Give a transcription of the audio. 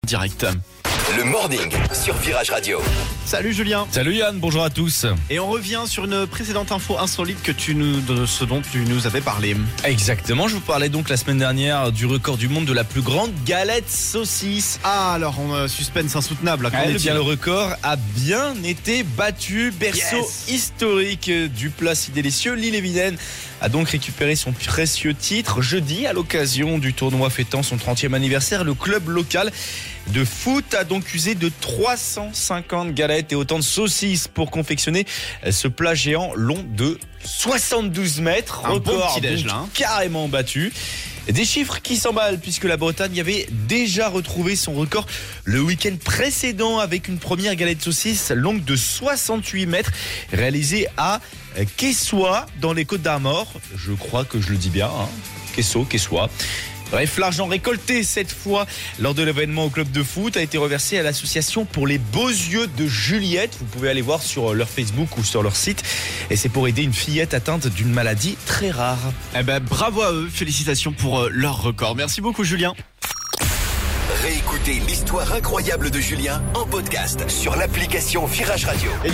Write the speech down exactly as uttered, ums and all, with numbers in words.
Direct. Le morning sur Virage Radio. Salut Julien. Salut Yann, bonjour à tous. Et on revient sur une précédente info insolite que tu nous, de ce dont tu nous avais parlé. Exactement, je vous parlais donc la semaine dernière du record du monde de la plus grande galette saucisse. Ah alors on a suspense insoutenable. Là, qu'en Eh est-il ? bien, le record a bien été battu. Berceau Yes. historique du plat si délicieux. L'Ille-et-Vilaine a donc récupéré son précieux titre jeudi à l'occasion du tournoi fêtant son trentième anniversaire. Le club local de foot a donc usé de trois cent cinquante galettes et autant de saucisses pour confectionner ce plat géant long de soixante-douze mètres. Un bon Record petit-déj, donc là, hein. carrément battu. Des chiffres qui s'emballent puisque la Bretagne avait déjà retrouvé son record le week-end précédent avec une première galette saucisse longue de soixante-huit mètres réalisée à Quessoy dans les Côtes-d'Armor. Je crois que je le dis bien, hein. Quessoy, Quessoy. Bref, l'argent récolté cette fois lors de l'événement au club de foot a été reversé à l'association pour les beaux yeux de Juliette. Vous pouvez aller voir sur leur Facebook ou sur leur site. Et c'est pour aider une fillette atteinte d'une maladie très rare. Eh ben bravo à eux, félicitations pour euh, leur record. Merci beaucoup Julien. Réécoutez l'histoire incroyable de Julien en podcast sur l'application Virage Radio.